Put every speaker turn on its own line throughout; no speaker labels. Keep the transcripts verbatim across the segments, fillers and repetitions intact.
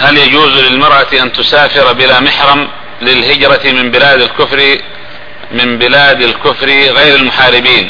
هل يجوز للمرأة أن تسافر بلا محرم للهجرة من بلاد الكفر من بلاد الكفر غير المحاربين؟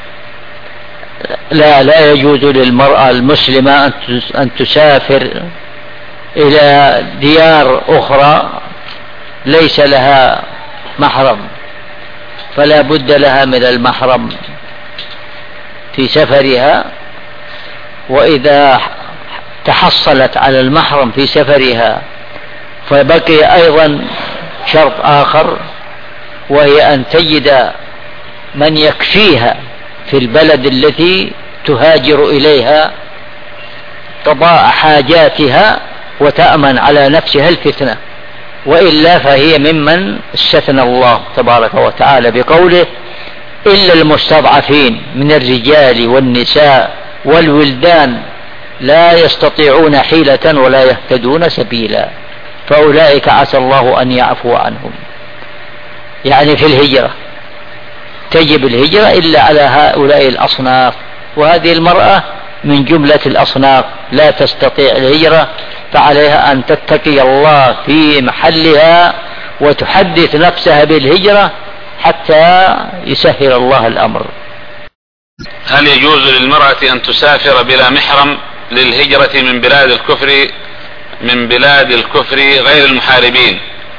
لا لا يجوز للمرأة المسلمة أن تسافر إلى ديار أخرى ليس لها محرم، فلا بد لها من المحرم في سفرها، وإذا تحصلت على المحرم في سفرها فبقي أيضا شرط آخر، وهي أن تجد من يكفيها في البلد التي تهاجر إليها قضاء حاجاتها وتأمن على نفسها الفتنة، وإلا فهي ممن استثنى الله تبارك وتعالى بقوله: إلا المستضعفين من الرجال والنساء والولدان لا يستطيعون حيلة ولا يهتدون سبيلا، فأولئك عسى الله أن يعفو عنهم. يعني في الهجرة تجب الهجرة إلا على هؤلاء الأصناف، وهذه المرأة من جملة الأصناف لا تستطيع الهجرة، فعليها أن تتقي الله في محلها وتحدث نفسها بالهجرة حتى يسهل الله الأمر.
هل يجوز للمرأة أن تسافر بلا محرم للهجرة من بلاد الكفر من بلاد الكفر غير المحاربين؟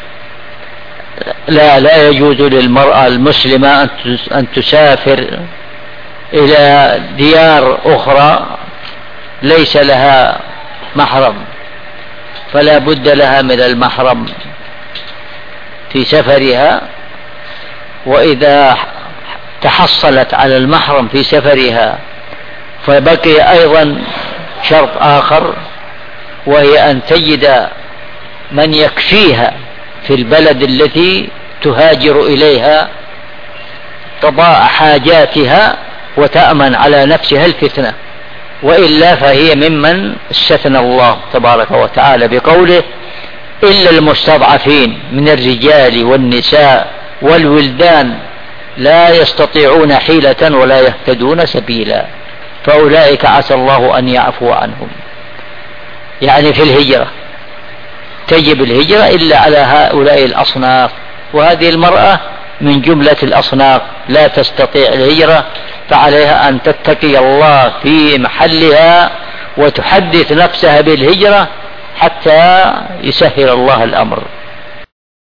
لا لا يجوز للمرأة المسلمة أن تسافر إلى ديار أخرى ليس لها محرم، فلا بد لها من المحرم في سفرها، وإذا تحصلت على المحرم في سفرها فبقي أيضا شرط آخر، وهي أن تجد من يكفيها في البلد التي تهاجر إليها قضاء حاجاتها وتأمن على نفسها الفتنة، وإلا فهي ممن استثنى الله تبارك وتعالى بقوله: إلا المستضعفين من الرجال والنساء والولدان لا يستطيعون حيلة ولا يهتدون سبيلا، فأولئك عسى الله أن يعفو عنهم. يعني في الهجرة تجب الهجرة إلا على هؤلاء الأصناف، وهذه المرأة من جملة الأصناف لا تستطيع الهجرة، فعليها أن تتقي الله في محلها وتحدث نفسها بالهجرة حتى يسهل الله الأمر.